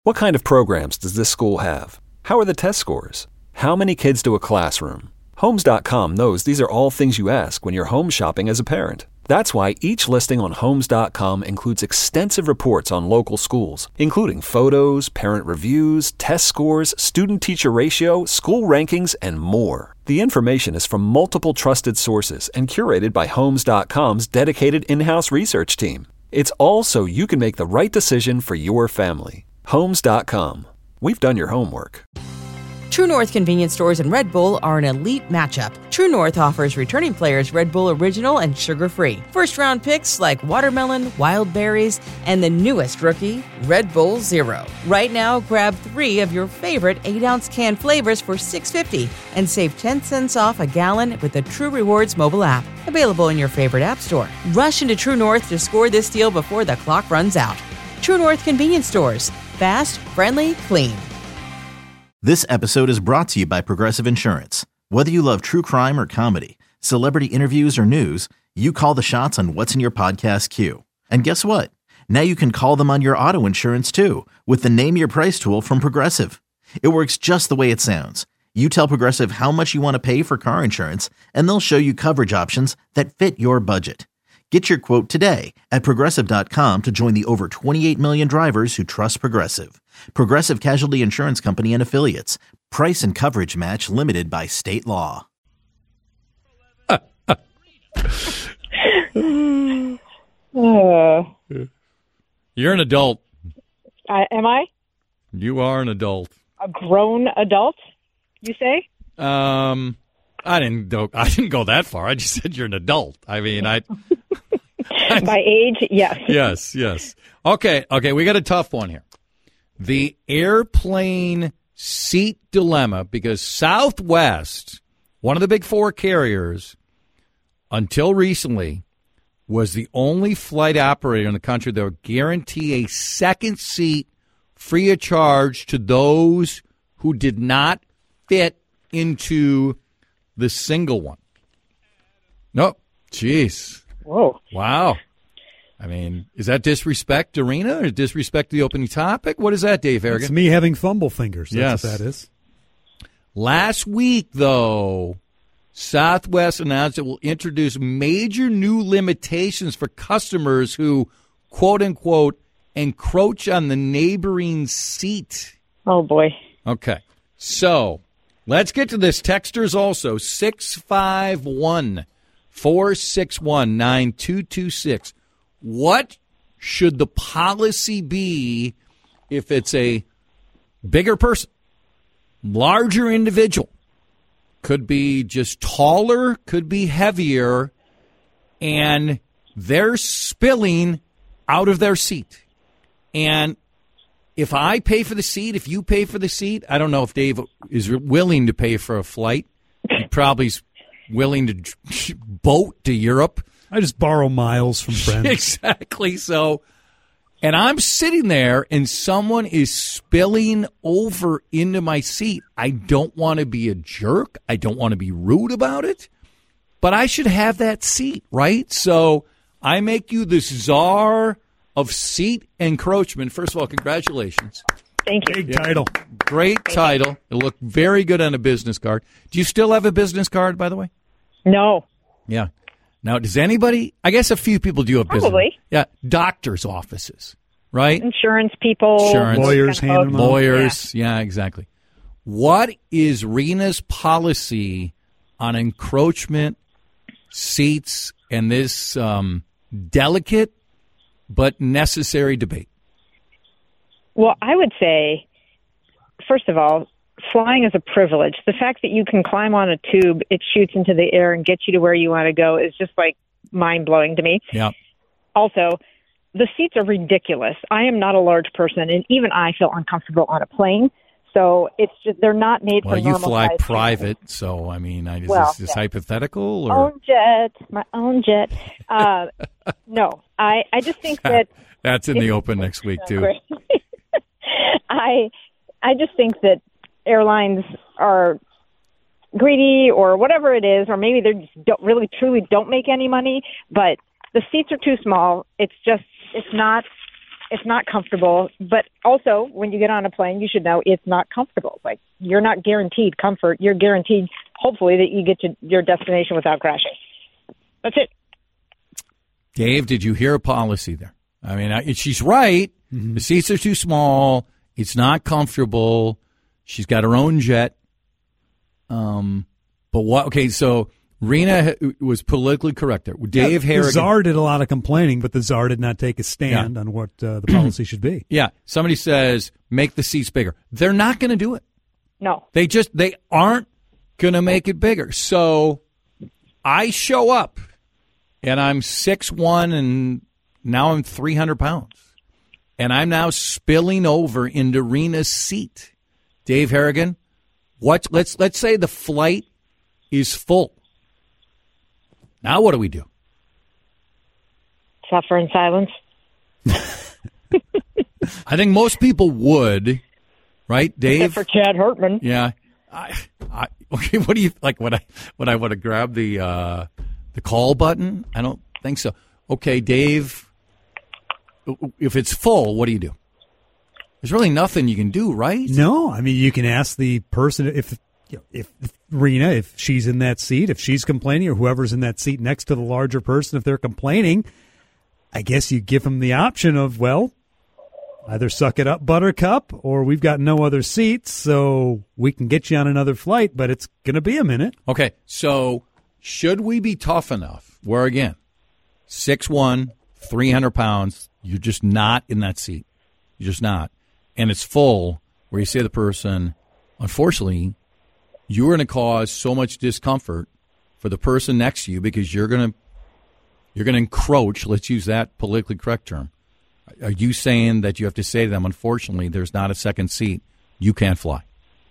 What kind of programs does this school have? How are the test scores? How many kids do a classroom? Homes.com knows these are all things you ask when you're home shopping as a parent. That's why each listing on Homes.com includes extensive reports on local schools, including photos, parent reviews, test scores, student-teacher ratio, school rankings, and more. The information is from multiple trusted sources and curated by Homes.com's dedicated in-house research team. It's all so you can make the right decision for your family. Homes.com. We've done your homework. True North convenience stores and Red Bull are an elite matchup. True North offers returning players Red Bull Original and sugar-free. First-round picks like watermelon, wild berries, and the newest rookie, Red Bull Zero. Right now, grab 3 of your favorite 8-ounce can flavors for $6.50 and save 10 cents off a gallon with the True Rewards mobile app. Available in your favorite app store. Rush into True North to score this deal before the clock runs out. True North convenience stores. Fast, friendly, clean. This episode is brought to you by Progressive Insurance. Whether you love true crime or comedy, celebrity interviews or news, you call the shots on what's in your podcast queue. And guess what? Now you can call them on your auto insurance too with the Name Your Price tool from Progressive. It works just the way it sounds. You tell Progressive how much you want to pay for car insurance, and they'll show you coverage options that fit your budget. Get your quote today at Progressive.com to join the over 28 million drivers who trust Progressive. Progressive Casualty Insurance Company and Affiliates. Price and coverage match limited by state law. You're an adult. Am I? You are an adult. A grown adult, you say? I didn't go that far. I just said you're an adult. I mean, By age, yes. Yes. Okay, we got a tough one here. The airplane seat dilemma, because Southwest, one of the big 4 carriers, until recently, was the only flight operator in the country that would guarantee a second seat free of charge to those who did not fit into the single one. No, jeez. Whoa. Wow. I mean, is that disrespect to Rena or disrespect to the opening topic? What is that, Dave Harrigan? It's me having fumble fingers. That's Yes. what that is. Last week, though, Southwest announced it will introduce major new limitations for customers who, quote-unquote, encroach on the neighboring seat. Oh, boy. Okay. So let's get to this. Texters also, 651-461-9226. What should the policy be if it's a bigger person, larger individual? Could be just taller, could be heavier, and they're spilling out of their seat. And if I pay for the seat, if you pay for the seat, I don't know if Dave is willing to pay for a flight. He probably is willing to boat to Europe. I just borrow miles from friends. Exactly. So, and I'm sitting there and someone is spilling over into my seat. I don't want to be a jerk. I don't want to be rude about it, but I should have that seat, right? So I make you the czar of seat encroachment. First of all, congratulations. Thank you. Big title. Great title. It looked very good on a business card. Do you still have a business card, by the way? No. Yeah. Now, does anybody, I guess a few people do have business. Probably. Yeah. Doctors' offices, right? Insurance people. Insurance. Lawyers hand them out. Lawyers. Yeah, exactly. What is Rena's policy on encroachment, seats, and this delicate but necessary debate? Well, I would say, first of all, flying is a privilege. The fact that you can climb on a tube, it shoots into the air and gets you to where you want to go is just like mind-blowing to me. Yeah. Also, the seats are ridiculous. I am not a large person, and even I feel uncomfortable on a plane. So it's just they're not made Well, for normal you fly size private, so I mean, is Well, this yeah. hypothetical or own jet, my own jet. No, I just think that that's in the open next week too? Great. I just think that airlines are greedy or whatever it is, or maybe they just truly don't make any money, but the seats are too small. It's not it's not comfortable. But also, when you get on a plane, you should know it's not comfortable. Like, you're not guaranteed comfort. You're guaranteed, hopefully, that you get to your destination without crashing. That's it. Dave, did you hear a policy there? I mean, she's right. Mm-hmm. The seats are too small. It's not comfortable. She's got her own jet. But what? Okay, so Rena was politically correct there. Dave Harrigan. The czar did a lot of complaining, but the czar did not take a stand on what the policy should be. Yeah, somebody says make the seats bigger. They're not going to do it. No, they aren't going to make it bigger. So I show up, and I'm 6'1", and now I'm 300 pounds, and I'm now spilling over into Rena's seat. Dave Harrigan, let's say the flight is full. Now what do we do? Suffer in silence. I think most people would, right, Dave? Except for Chad Hartman. Yeah. Okay. What do you like? Would I want to grab the call button? I don't think so. Okay, Dave. If it's full, what do you do? There's really nothing you can do, right? No, I mean you can ask the person if Rena, if she's in that seat, if she's complaining, or whoever's in that seat next to the larger person, if they're complaining, I guess you give them the option of, well, either suck it up, Buttercup, or we've got no other seats, so we can get you on another flight, but it's going to be a minute. Okay, so should we be tough enough where, again, 6'1", 300 pounds, you're just not in that seat. You're just not. And it's full, where you say to the person, unfortunately, you're going to cause so much discomfort for the person next to you because you're going to encroach. Let's use that politically correct term. Are you saying that you have to say to them, unfortunately, there's not a second seat, you can't fly?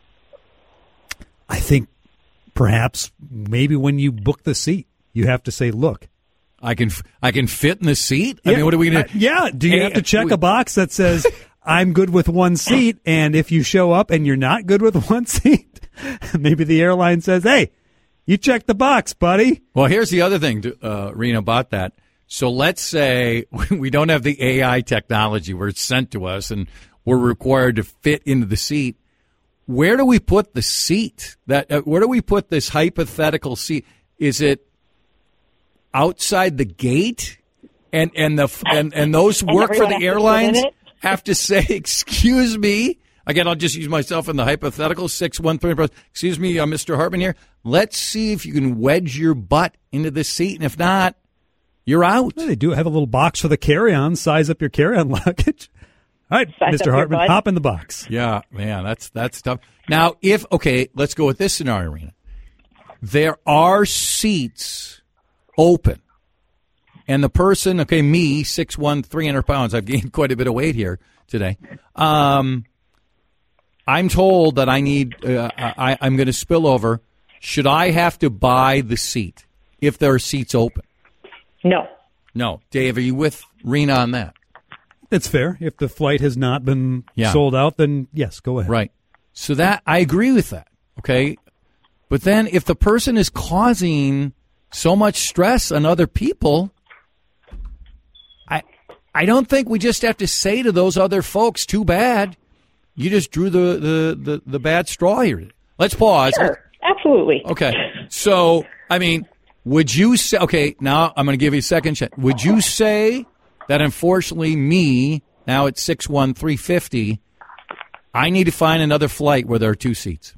I think perhaps maybe when you book the seat, you have to say, look, I can fit in the seat? I mean, what are we going to do you have to check a box that says I'm good with one seat, and if you show up and you're not good with one seat, maybe the airline says, hey, you checked the box, buddy. Well, here's the other thing, Rena, about that. So let's say we don't have the AI technology where it's sent to us and we're required to fit into the seat. Where do we put the seat? Where do we put this hypothetical seat? Is it outside the gate? And those work for the airlines have to say, excuse me. Again, I'll just use myself in the hypothetical, 6'1", excuse me, Mr. Hartman here. Let's see if you can wedge your butt into the seat, and if not, you're out. Well, they do have a little box for the carry-on. Size up your carry-on luggage. All right, Mr. Hartman, hop in the box. Yeah, man, that's tough. Now, let's go with this scenario, Rena. There are seats open. And the person, me, 6'1", 300 pounds, I've gained quite a bit of weight here today. I'm told that I need, I'm going to spill over. Should I have to buy the seat if there are seats open? No. Dave, are you with Rena on that? That's fair. If the flight has not been sold out, then yes, go ahead. Right. So that, I agree with that, okay? But then if the person is causing so much stress on other people, I don't think we just have to say to those other folks, too bad. You just drew the bad straw here. Let's pause. Sure, absolutely. Okay. So, I mean, would you say, okay, now I'm going to give you a second chance. Would you say that unfortunately me, now at 6'1", 350, I need to find another flight where there are two seats?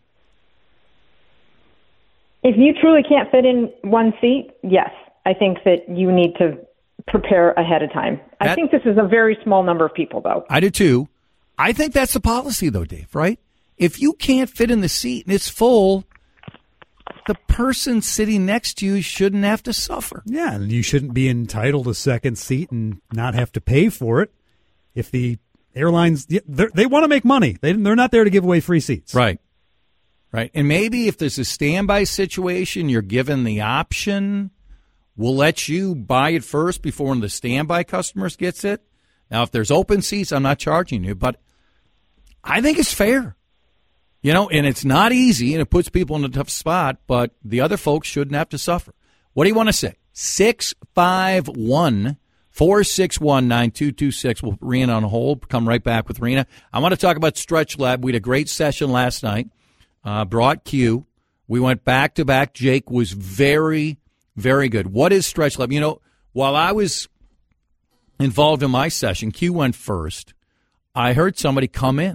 If you truly can't fit in one seat, yes. I think that you need to prepare ahead of time. I think this is a very small number of people, though. I do, too. I think that's the policy, though, Dave, right? If you can't fit in the seat and it's full, the person sitting next to you shouldn't have to suffer. Yeah, and you shouldn't be entitled to a second seat and not have to pay for it. If the airlines, they want to make money. They're not there to give away free seats. Right. Right. And maybe if there's a standby situation, you're given the option. We'll let you buy it first before one of the standby customers gets it. Now, if there's open seats, I'm not charging you, but I think it's fair. And it's not easy, and it puts people in a tough spot, but the other folks shouldn't have to suffer. What do you want to say? 651 461-9226. We'll put Rena on hold. Come right back with Rena. I want to talk about Stretch Lab. We had a great session last night. Brought Q. We went back to back. Jake was very, very good. What is Stretch Lab? You know, while I was involved in my session, Q went first. I heard somebody come in,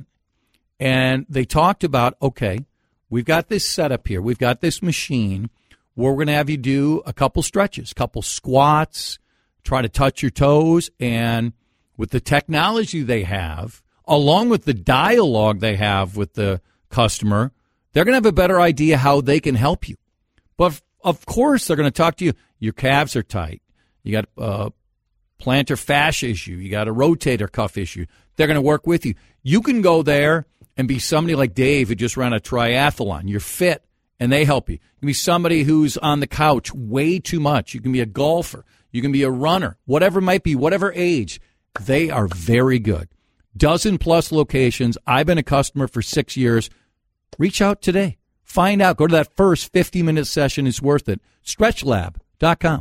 and they talked about, okay, we've got this setup here. We've got this machine where we're going to have you do a couple stretches, couple squats, try to touch your toes, and with the technology they have, along with the dialogue they have with the customer, they're going to have a better idea how they can help you. But, of course, they're going to talk to you. Your calves are tight. You got a plantar fascia issue. You got a rotator cuff issue. They're going to work with you. You can go there and be somebody like Dave who just ran a triathlon. You're fit, and they help you. You can be somebody who's on the couch way too much. You can be a golfer. You can be a runner. Whatever it might be, whatever age, they are very good. Dozen-plus locations. I've been a customer for 6 years. Reach out today. Find out. Go to that first 50-minute session. It's worth it. StretchLab.com.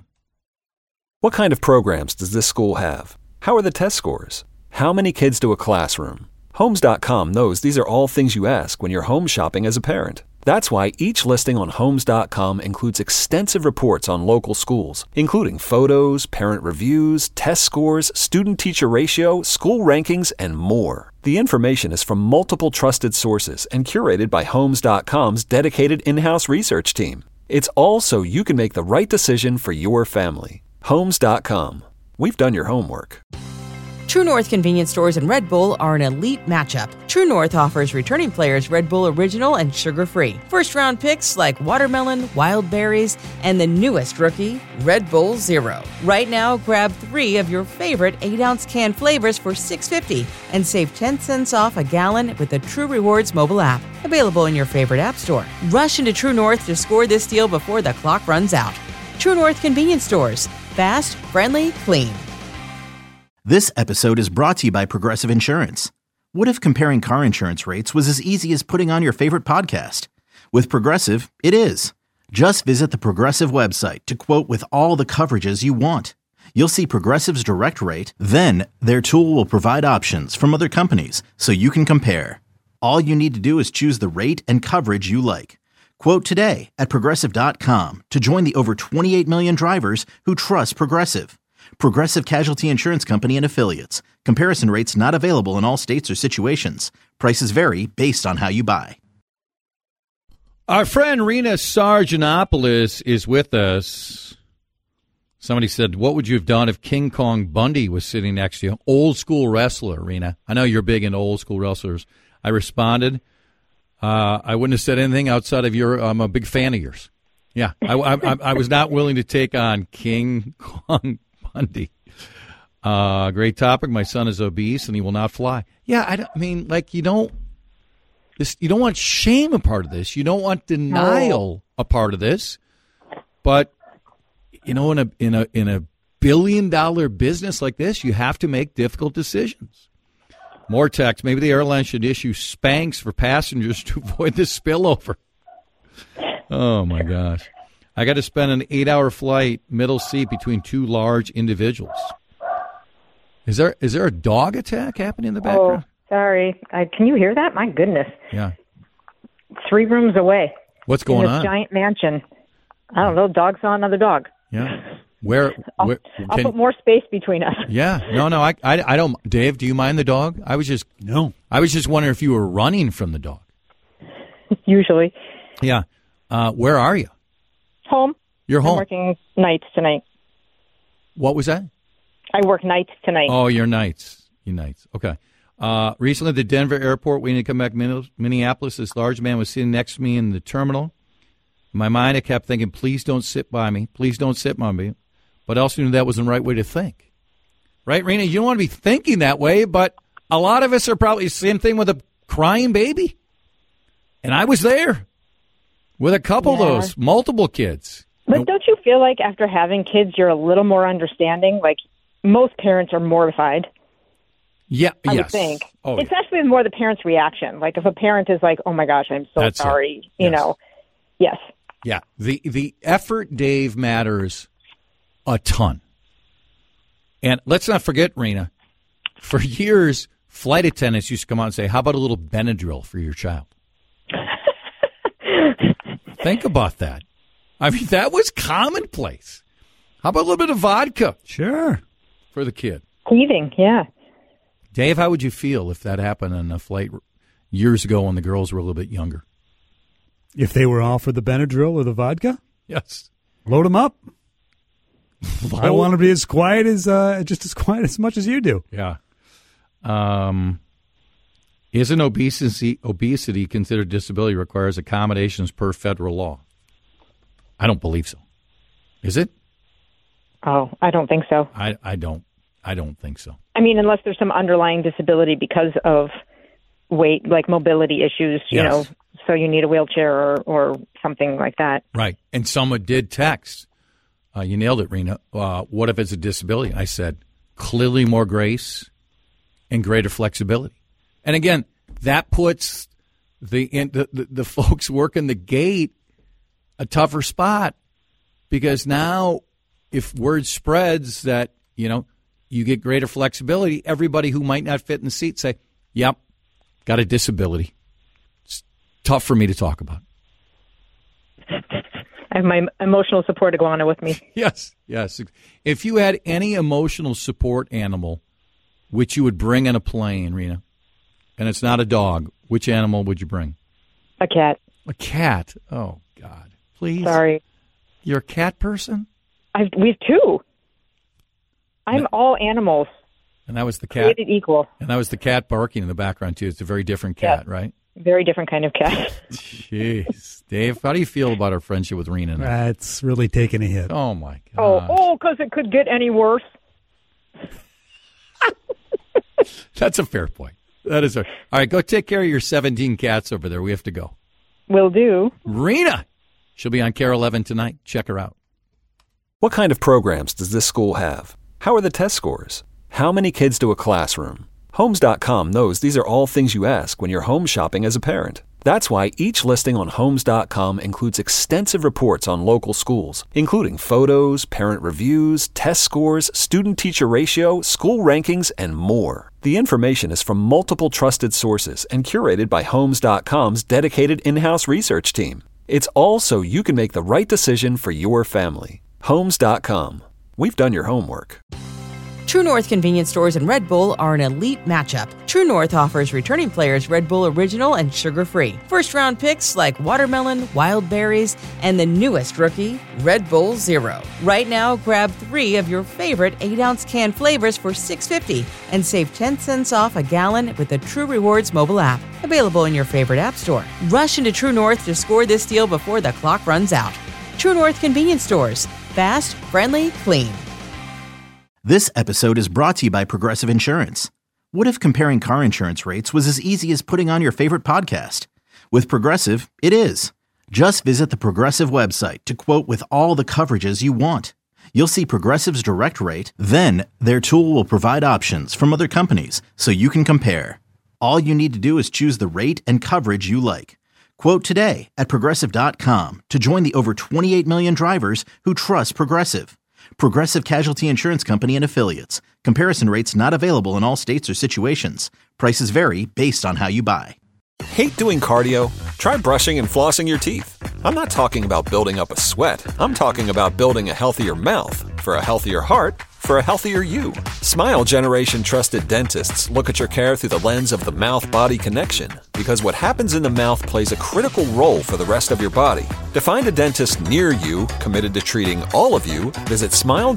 What kind of programs does this school have? How are the test scores? How many kids do a classroom? Homes.com knows these are all things you ask when you're home shopping as a parent. That's why each listing on Homes.com includes extensive reports on local schools, including photos, parent reviews, test scores, student-teacher ratio, school rankings, and more. The information is from multiple trusted sources and curated by Homes.com's dedicated in-house research team. It's all so you can make the right decision for your family. Homes.com. We've done your homework. True North convenience stores and Red Bull are an elite matchup. True North offers returning players Red Bull Original and sugar-free. First-round picks like watermelon, wild berries, and the newest rookie, Red Bull Zero. Right now, grab 3 of your favorite 8-ounce can flavors for $6.50 and save 10 cents off a gallon with the True Rewards mobile app. Available in your favorite app store. Rush into True North to score this deal before the clock runs out. True North convenience stores. Fast, friendly, clean. This episode is brought to you by Progressive Insurance. What if comparing car insurance rates was as easy as putting on your favorite podcast? With Progressive, it is. Just visit the Progressive website to quote with all the coverages you want. You'll see Progressive's direct rate, then their tool will provide options from other companies so you can compare. All you need to do is choose the rate and coverage you like. Quote today at Progressive.com to join the over 28 million drivers who trust Progressive. Progressive Casualty Insurance Company and Affiliates. Comparison rates not available in all states or situations. Prices vary based on how you buy. Our friend Rena Sargentopoulos is with us. Somebody said, what would you have done if King Kong Bundy was sitting next to you? Old school wrestler, Rena. I know you're big into old school wrestlers. I responded, I wouldn't have said anything outside of I'm a big fan of yours. Yeah, I was not willing to take on King Kong Bundy. Great topic. My son is obese and he will not fly. Yeah, you don't want shame a part of this. You don't want denial a part of this. But in a $1 billion business like this, you have to make difficult decisions. More text. Maybe the airline should issue Spanx for passengers to avoid the spillover. Oh my gosh. I got to spend an 8-hour flight, middle seat between 2 large individuals. Is there a dog attack happening in the background? Oh, sorry. Can you hear that? My goodness. Yeah. 3 rooms away. What's going on? Giant mansion. I don't know. Dog saw another dog. Yeah. I'll put more space between us. Yeah. No. I don't. Dave, do you mind the dog? I was just wondering if you were running from the dog. Usually. Yeah. Where are you? Home. You're home. I'm working nights tonight. What was that? I work nights tonight. Oh, you're nights. Okay. Recently, at the Denver airport, waiting to come back Minneapolis, this large man was sitting next to me in the terminal. In my mind, I kept thinking, please don't sit by me. Please don't sit by me. But I also knew that wasn't the right way to think. Right, Rena? You don't want to be thinking that way, but a lot of us are probably the same thing with a crying baby. And I was there with a couple of those, multiple kids. But don't you feel like after having kids, you're a little more understanding? Like, most parents are mortified. Yeah, I would think. It's actually more the parent's reaction. Like, if a parent is like, oh, my gosh, I'm so sorry, you know. Yes. Yeah. The effort, Dave, matters a ton. And let's not forget, Rena, for years, flight attendants used to come out and say, how about a little Benadryl for your child? Think about that. I mean, that was commonplace. How about a little bit of vodka? Sure. For the kid. Teething, yeah. Dave, how would you feel if that happened on a flight years ago when the girls were a little bit younger? If they were offered the Benadryl or the vodka? Yes. Load them up. I want to be as quiet as as much as you do. Yeah. Isn't obesity considered disability requires accommodations per federal law? I don't believe so. Is it? Oh, I don't think so. I don't think so. I mean, unless there's some underlying disability because of weight, like mobility issues, you know, so you need a wheelchair or something like that. Right. And someone did text. You nailed it, Rena. What if it's a disability? I said, clearly more grace and greater flexibility. And again, that puts the folks working the gate a tougher spot, because now if word spreads that, you know, you get greater flexibility, everybody who might not fit in the seat say, yep, got a disability. It's tough for me to talk about. I have my emotional support iguana with me. Yes. If you had any emotional support animal, which you would bring in a plane, Rena, and it's not a dog, which animal would you bring? A cat. A cat? Oh, God. Please? Sorry. You're a cat person? We have two. I'm all animals. And that was the cat? Created equal. And that was the cat barking in the background, too. It's a very different cat, right? Very different kind of cat. Jeez. Dave, how do you feel about our friendship with Rena? That's really taking a hit. Oh, my God. Oh, because it could get any worse. That's a fair point. That is all right, go take care of your 17 cats over there. We have to go. Will do. Rena. She'll be on KARE 11 tonight. Check her out. What kind of programs does this school have? How are the test scores? How many kids do a classroom? Homes.com knows these are all things you ask when you're home shopping as a parent. That's why each listing on Homes.com includes extensive reports on local schools, including photos, parent reviews, test scores, student-teacher ratio, school rankings, and more. The information is from multiple trusted sources and curated by Homes.com's dedicated in-house research team. It's all so you can make the right decision for your family. Homes.com. We've done your homework. True North convenience stores and Red Bull are an elite matchup. True North offers returning players Red Bull Original and sugar-free. First-round picks like watermelon, wild berries, and the newest rookie, Red Bull Zero. Right now, grab 3 of your favorite 8-ounce can flavors for $6.50 and save 10 cents off a gallon with the True Rewards mobile app. Available in your favorite app store. Rush into True North to score this deal before the clock runs out. True North convenience stores. Fast, friendly, clean. This episode is brought to you by Progressive Insurance. What if comparing car insurance rates was as easy as putting on your favorite podcast? With Progressive, it is. Just visit the Progressive website to quote with all the coverages you want. You'll see Progressive's direct rate, then their tool will provide options from other companies so you can compare. All you need to do is choose the rate and coverage you like. Quote today at Progressive.com to join the over 28 million drivers who trust Progressive. Progressive Casualty Insurance Company and Affiliates. Comparison rates not available in all states or situations. Prices vary based on how you buy. Hate doing cardio? Try brushing and flossing your teeth. I'm not talking about building up a sweat. I'm talking about building a healthier mouth. For a healthier heart, for a healthier you. Smile Generation trusted dentists look at your care through the lens of the mouth-body connection, because what happens in the mouth plays a critical role for the rest of your body. To find a dentist near you committed to treating all of you, visit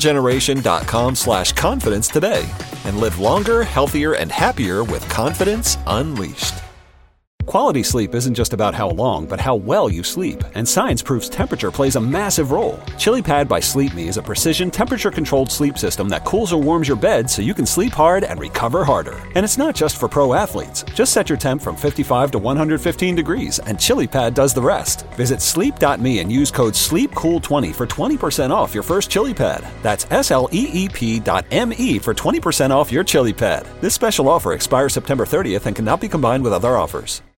smilegeneration.com/confidence today and live longer, healthier, and happier with confidence unleashed. Quality sleep isn't just about how long, but how well you sleep. And science proves temperature plays a massive role. ChiliPad by Sleep Me is a precision temperature-controlled sleep system that cools or warms your bed so you can sleep hard and recover harder. And it's not just for pro athletes. Just set your temp from 55 to 115 degrees, and ChiliPad does the rest. Visit sleep.me and use code SLEEPCOOL20 for 20% off your first ChiliPad. That's SLEEP.me for 20% off your ChiliPad. This special offer expires September 30th and cannot be combined with other offers.